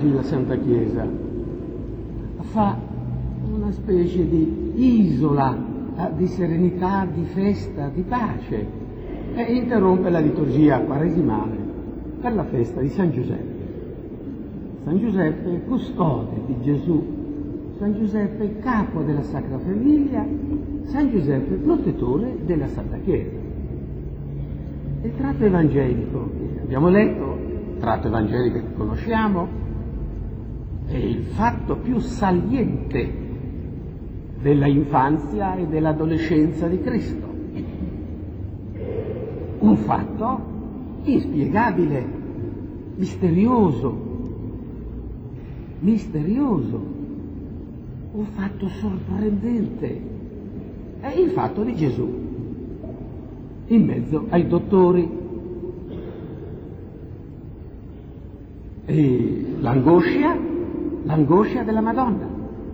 oggi la Santa Chiesa fa una specie di isola di serenità, di festa, di pace e interrompe la liturgia quaresimale per la festa di San Giuseppe. San Giuseppe custode di Gesù, San Giuseppe capo della Sacra Famiglia, San Giuseppe protettore della Santa Chiesa. Il tratto evangelico che abbiamo letto, il tratto evangelico che conosciamo, è il fatto più saliente della infanzia e dell'adolescenza di Cristo. Un fatto inspiegabile, misterioso, un fatto sorprendente. È il fatto di Gesù in mezzo ai dottori. E l'angoscia della Madonna,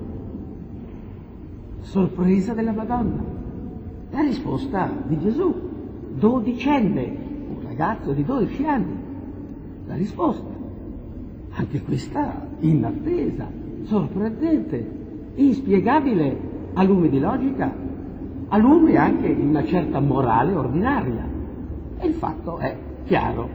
sorpresa della Madonna, la risposta di Gesù, 12enne, un ragazzo di 12 anni, la risposta, anche questa inattesa, sorprendente, inspiegabile, a lume di logica, a lume anche di una certa morale ordinaria. E il fatto è chiaro.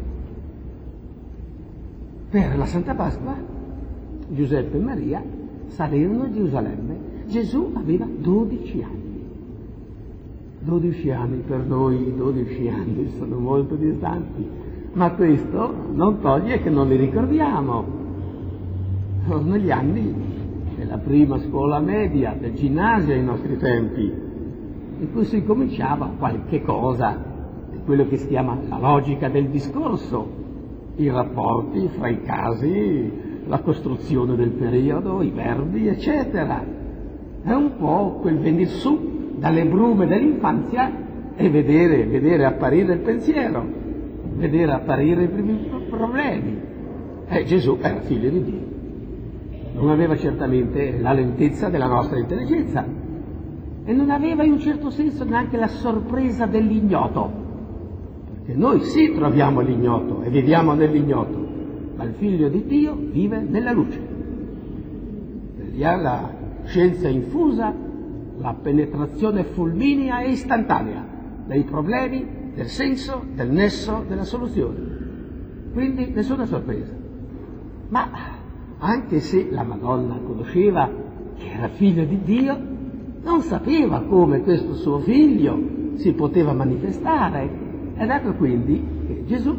Per la Santa Pasqua Giuseppe e Maria salirono a Gerusalemme. Gesù aveva 12 anni. 12 anni per noi, 12 anni sono molto distanti, ma questo non toglie che non li ricordiamo. Sono gli anni della prima scuola media, del ginnasio ai nostri tempi, in cui si cominciava qualche cosa di quello che si chiama la logica del discorso, i rapporti fra i casi, la costruzione del periodo, i verbi, eccetera. È un po' quel venir su dalle brume dell'infanzia e vedere apparire il pensiero, vedere apparire i primi problemi. Gesù era figlio di Dio. Non aveva certamente la lentezza della nostra intelligenza e non aveva in un certo senso neanche la sorpresa dell'ignoto, perché noi sì troviamo l'ignoto e viviamo nell'ignoto, ma il figlio di Dio vive nella luce. Gli ha la scienza infusa, la penetrazione fulminea e istantanea dei problemi, del senso, del nesso, della soluzione. Quindi nessuna sorpresa. Ma anche se la Madonna conosceva che era figlio di Dio, non sapeva come questo suo figlio si poteva manifestare. Ed ecco quindi che Gesù,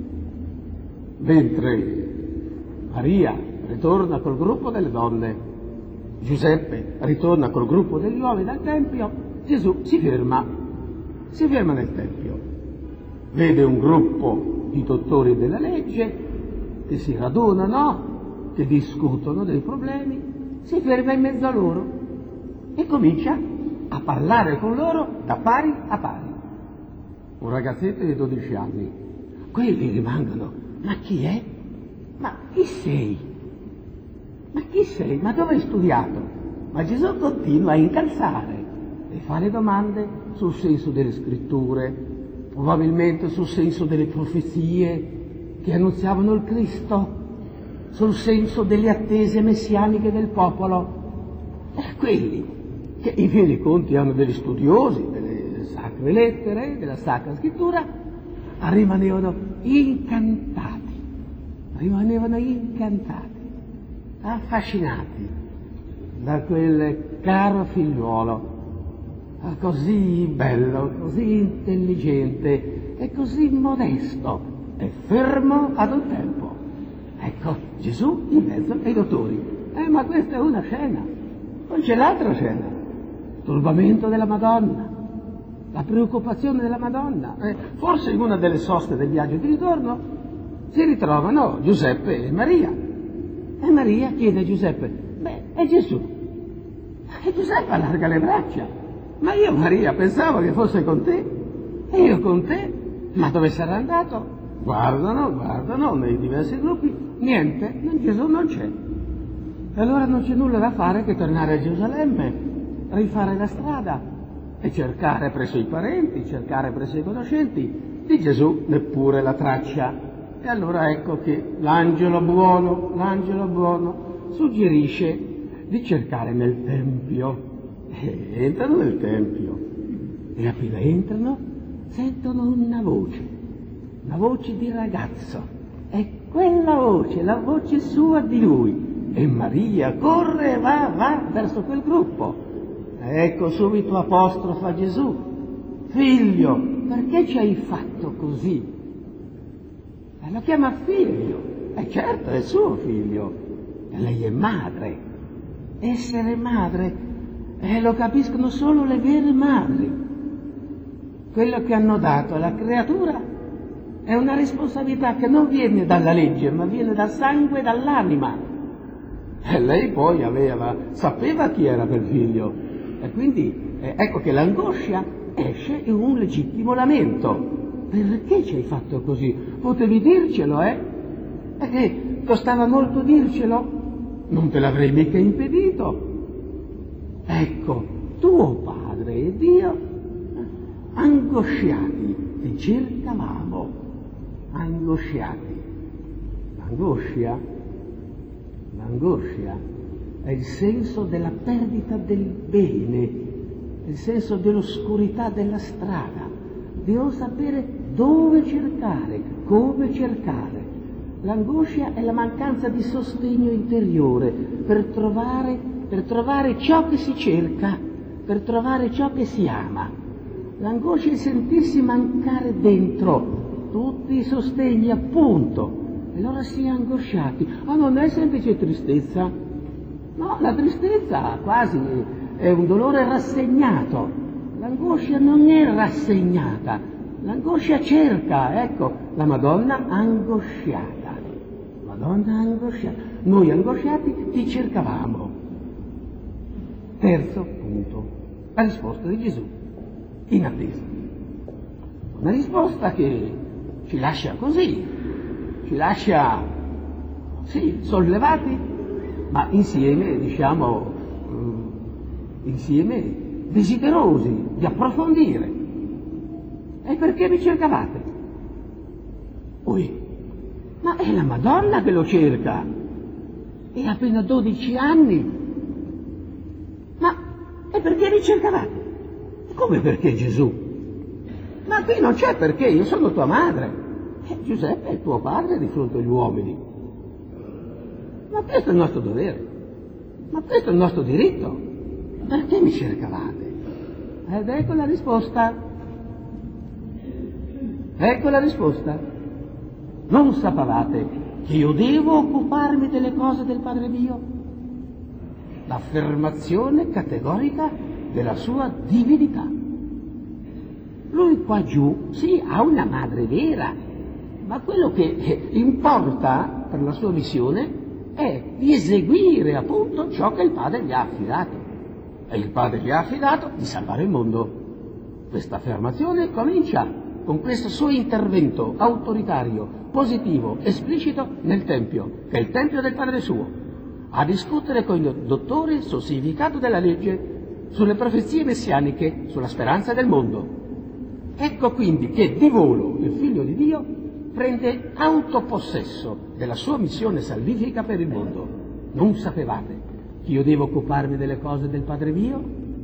mentre Maria ritorna col gruppo delle donne, Giuseppe ritorna col gruppo degli uomini dal Tempio, Gesù si ferma nel Tempio. Vede un gruppo di dottori della legge che si radunano, che discutono dei problemi, si ferma in mezzo a loro e comincia a parlare con loro da pari a pari. Un ragazzetto di 12 anni. Quelli rimangono: ma chi è? Ma chi sei? Ma chi sei? Ma dove hai studiato? Ma Gesù continua a incalzare e fa le domande sul senso delle scritture, probabilmente sul senso delle profezie che annunziavano il Cristo, sul senso delle attese messianiche del popolo. Quelli che in fin dei conti hanno degli studiosi delle sacre lettere, della Sacra Scrittura, rimanevano incantati, affascinati da quel caro figliuolo così bello, così intelligente e così modesto e fermo ad un tempo. Ecco Gesù in mezzo ai dottori. Ma questa è una scena, poi c'è l'altra scena, il turbamento della Madonna, la preoccupazione della Madonna. Forse in una delle soste del viaggio di ritorno si ritrovano Giuseppe e Maria. E Maria chiede a Giuseppe: è Gesù? E Giuseppe allarga le braccia: ma io, Maria, pensavo che fosse con te. E io con te? Ma dove sarà andato? Guardano nei diversi gruppi, niente, Gesù non c'è. E allora non c'è nulla da fare che tornare a Gerusalemme, rifare la strada e cercare presso i parenti, cercare presso i conoscenti. Di Gesù neppure la traccia. E allora ecco che l'angelo buono suggerisce di cercare nel Tempio. E entrano nel Tempio e appena entrano sentono una voce di ragazzo. È quella voce, la voce sua di lui. E Maria corre e va verso quel gruppo. Ecco subito apostrofa Gesù: figlio, perché ci hai fatto così? E lo chiama figlio. E certo, è suo figlio. E lei è madre. Essere madre, lo capiscono solo le vere madri. Quello che hanno dato alla creatura è una responsabilità che non viene dalla legge, ma viene dal sangue e dall'anima. E lei poi sapeva chi era quel figlio. E quindi ecco che l'angoscia esce in un legittimo lamento. Perché ci hai fatto così? Potevi dircelo, Perché costava molto dircelo? Non te l'avrei mica impedito. Ecco, tuo padre ed io, angosciati, ti cercavamo. Angosciati. L'angoscia è il senso della perdita del bene, il senso dell'oscurità della strada, di non sapere dove cercare, come cercare. L'angoscia è la mancanza di sostegno interiore per trovare ciò che si cerca, per trovare ciò che si ama. L'angoscia è sentirsi mancare dentro tutti i sostegni, appunto. E allora si è angosciati. Ma non è semplice tristezza. No, la tristezza quasi è un dolore rassegnato. L'angoscia non è rassegnata. L'angoscia cerca, ecco, la Madonna angosciata. Noi angosciati ti cercavamo. Terzo punto, la risposta di Gesù, in attesa. Una risposta che ci lascia così, ci lascia, sì, sollevati, ma insieme, desiderosi di approfondire. E perché mi cercavate? Ma è la Madonna che lo cerca, e ha appena 12 anni. Ma e perché mi cercavate? Come perché, Gesù? Ma qui non c'è perché, io sono tua madre. Giuseppe è tuo padre di fronte agli uomini. Ma questo è il nostro dovere, ma questo è il nostro diritto. Perché mi cercavate? Ed ecco la risposta. Non sapevate che io devo occuparmi delle cose del Padre mio? L'affermazione categorica della sua divinità. Lui qua giù, sì, ha una madre vera, ma quello che importa per la sua missione è di eseguire appunto ciò che il Padre gli ha affidato. E il Padre gli ha affidato di salvare il mondo. Questa affermazione comincia con questo suo intervento autoritario, positivo, esplicito nel Tempio, che è il Tempio del Padre suo, a discutere con i dottori sul significato della legge, sulle profezie messianiche, sulla speranza del mondo. Ecco quindi che di volo il Figlio di Dio prende autopossesso della sua missione salvifica per il mondo. Non sapevate che io devo occuparmi delle cose del Padre mio?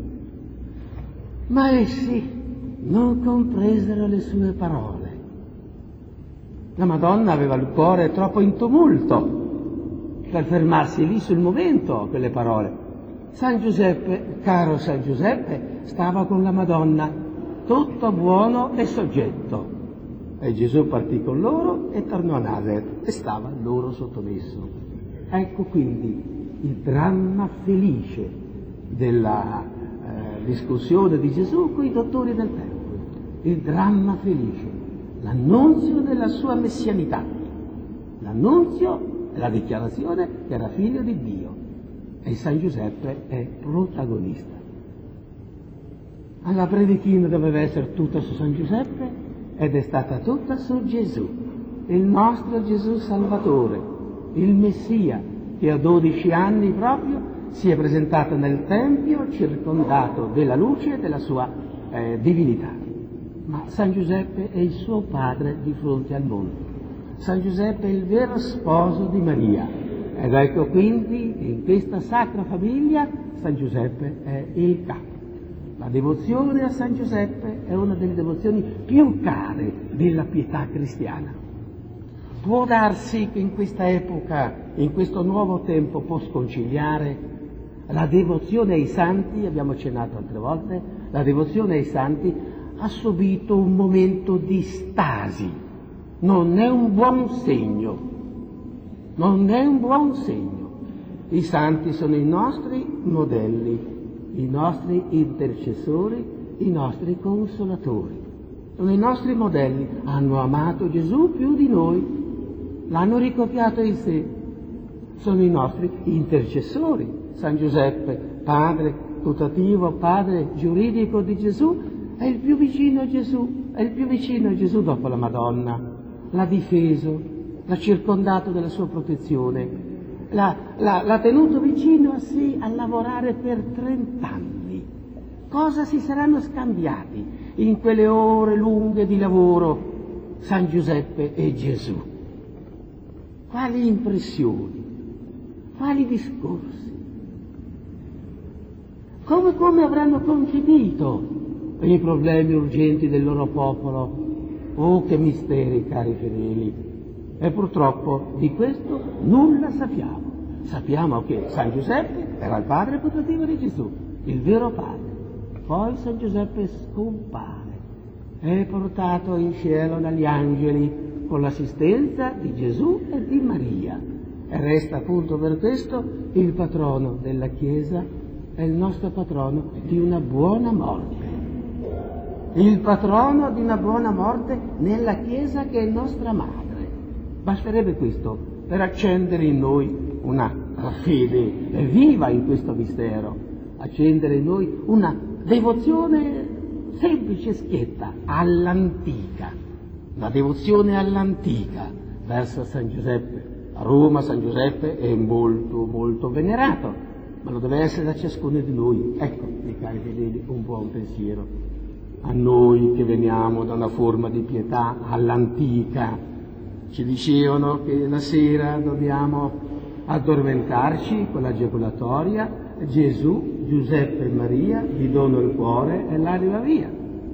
Ma essi non compresero le sue parole. La Madonna aveva il cuore troppo in tumulto per fermarsi lì sul momento a quelle parole. San Giuseppe, caro San Giuseppe, stava con la Madonna, tutto buono e soggetto. E Gesù partì con loro e tornò a Nazaret e stava loro sottomesso. Ecco quindi il dramma felice della discussione di Gesù con i dottori del Tempio. Il dramma felice, l'annunzio della sua messianità. L'annunzio è la dichiarazione che era figlio di Dio. E San Giuseppe è protagonista. La predichina doveva essere tutta su San Giuseppe ed è stata tutta su Gesù, il nostro Gesù Salvatore, il Messia, che a 12 anni proprio si è presentato nel Tempio circondato della luce della sua divinità. Ma San Giuseppe è il suo padre di fronte al mondo. San Giuseppe è il vero sposo di Maria. Ed ecco quindi in questa sacra famiglia San Giuseppe è il capo. La devozione a San Giuseppe è una delle devozioni più care della pietà cristiana. Può darsi che in questa epoca, in questo nuovo tempo post-conciliare, la devozione ai santi, abbiamo accennato altre volte, la devozione ai santi ha subito un momento di stasi. Non è un buon segno. Non è un buon segno. I santi sono i nostri modelli, i nostri intercessori, i nostri consolatori. Sono i nostri modelli. Hanno amato Gesù più di noi. L'hanno ricopiato in sé. Sono i nostri intercessori. San Giuseppe, padre putativo, padre giuridico di Gesù, è il più vicino a Gesù, è il più vicino a Gesù dopo la Madonna. L'ha difeso, l'ha circondato della sua protezione, l'ha tenuto vicino a sé a lavorare per 30 anni. Cosa si saranno scambiati in quelle ore lunghe di lavoro San Giuseppe e Gesù? Quali impressioni, quali discorsi, come avranno concepito i problemi urgenti del loro popolo? Oh, che misteri, cari fedeli! E purtroppo di questo nulla sappiamo. Sappiamo che San Giuseppe era il padre putativo di Gesù, il vero padre. Poi San Giuseppe scompare, è portato in cielo dagli angeli con l'assistenza di Gesù e di Maria. E resta appunto per questo il patrono della Chiesa, è il nostro patrono di una buona morte. Il patrono di una buona morte nella Chiesa che è nostra madre. Basterebbe questo per accendere in noi una fede viva in questo mistero, accendere in noi una devozione semplice e schietta all'antica, la devozione all'antica verso San Giuseppe. A Roma San Giuseppe è molto molto venerato, ma lo deve essere da ciascuno di noi. Ecco, miei cari fedeli, un buon pensiero a noi che veniamo da una forma di pietà all'antica. Ci dicevano che la sera dobbiamo addormentarci con la giaculatoria, Gesù, Giuseppe e Maria, vi dono il cuore e l'anima via.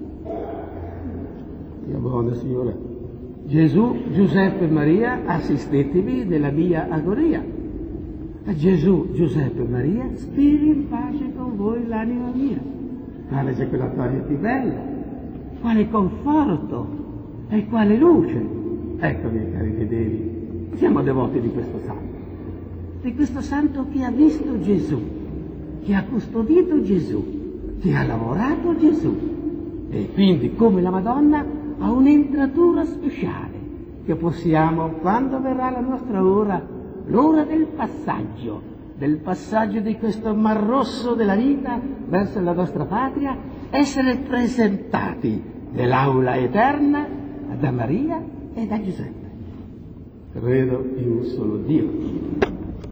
Sia buona, Signore. Gesù, Giuseppe e Maria, assistetemi nella mia agonia. Gesù, Giuseppe e Maria, spiri in pace con voi l'anima mia. Quale giaculatoria più bella, quale conforto e quale luce. Ecco, miei cari fedeli, siamo devoti di questo santo che ha visto Gesù, che ha custodito Gesù, che ha lavorato Gesù e quindi, come la Madonna, ha un'entratura speciale che possiamo, quando verrà la nostra ora, l'ora del passaggio di questo mar rosso della vita verso la nostra patria, essere presentati nell'aula eterna da Maria e da Giuseppe. Credo in un solo Dio.